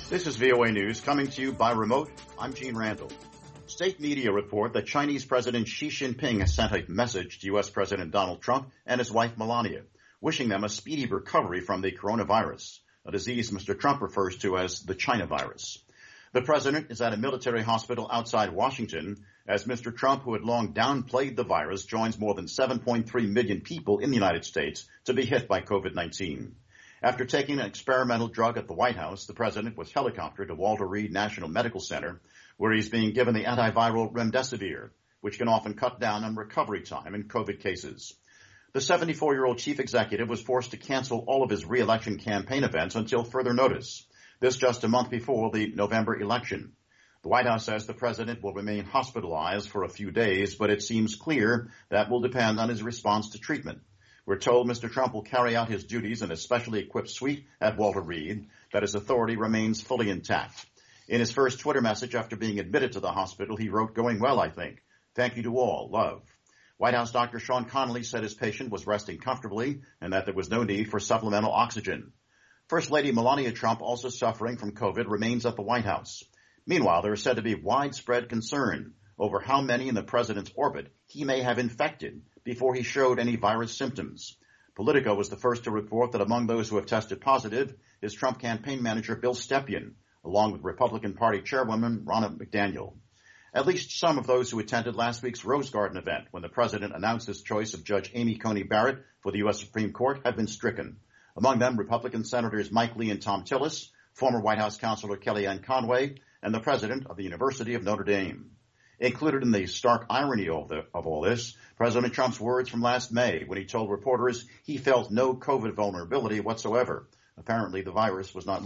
This is VOA News coming to you by remote. I'm Gene Randall. State media report that Chinese President Xi Jinping has sent a message to U.S. President Donald Trump and his wife Melania, wishing them a speedy recovery from the coronavirus, a disease Mr. Trump refers to as the China virus. The president is at a military hospital outside Washington as Mr. Trump, who had long downplayed the virus, joins more than 7.3 million people in the United States to be hit by COVID-19. After taking an experimental drug at the White House, the president was helicoptered to Walter Reed National Medical Center, where he's being given the antiviral remdesivir, which can often cut down on recovery time in COVID cases. The 74-year-old chief executive was forced to cancel all of his re-election campaign events until further notice. This just a month before the November election. The White House says the president will remain hospitalized for a few days, but it seems clear that will depend on his response to treatment. We're told Mr. Trump will carry out his duties in a specially equipped suite at Walter Reed, that his authority remains fully intact. In his first Twitter message after being admitted to the hospital, he wrote, "Going well, I think. Thank you to all. Love." White House Dr. Sean Connolly said his patient was resting comfortably and that there was no need for supplemental oxygen. First Lady Melania Trump, also suffering from COVID, remains at the White House. Meanwhile, there is said to be widespread concern over how many in the president's orbit he may have infected before he showed any virus symptoms. Politico was the first to report that among those who have tested positive is Trump campaign manager Bill Stepien, along with Republican Party chairwoman Ronna McDaniel. At least some of those who attended last week's Rose Garden event when the president announced his choice of Judge Amy Coney Barrett for the U.S. Supreme Court have been stricken. Among them, Republican Senators Mike Lee and Tom Tillis, former White House Counselor Kellyanne Conway, and the president of the University of Notre Dame. Included in the stark irony of all this, President Trump's words from last May when he told reporters he felt no COVID vulnerability whatsoever. Apparently, the virus was not